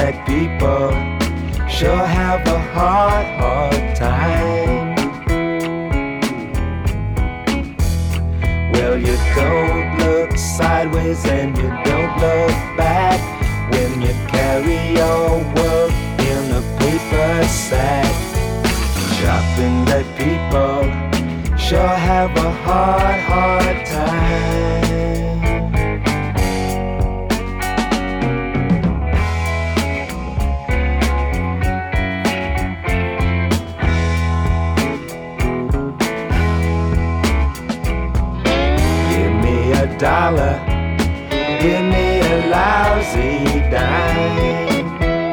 black people sure have a hard time. Well, you don't look sideways and you don't look back when you carry your world in a paper sack. Shopping black people sure have a hard time. $1, give me a lousy dime.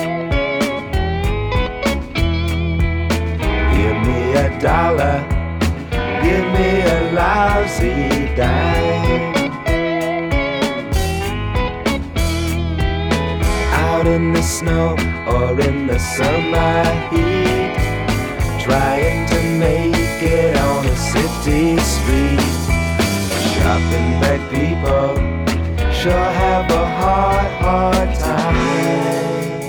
Give me $1, give me a lousy dime. Out in the snow or in the summer heat, trying to make it on a city street. Shopping black people sure have a hard time.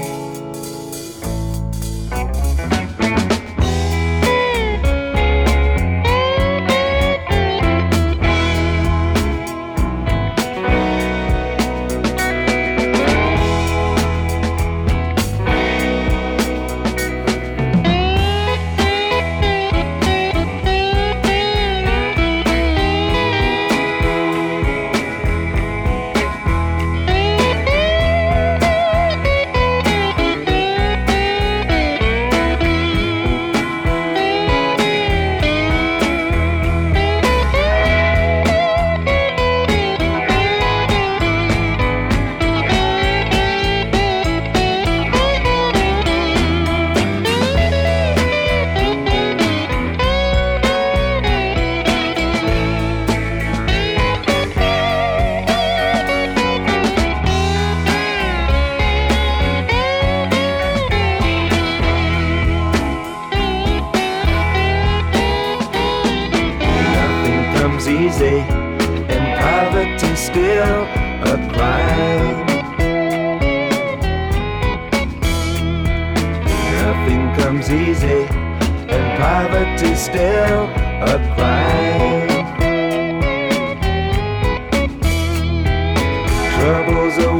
Easy and poverty still a crime. Nothing comes easy and poverty still a crime. Troubles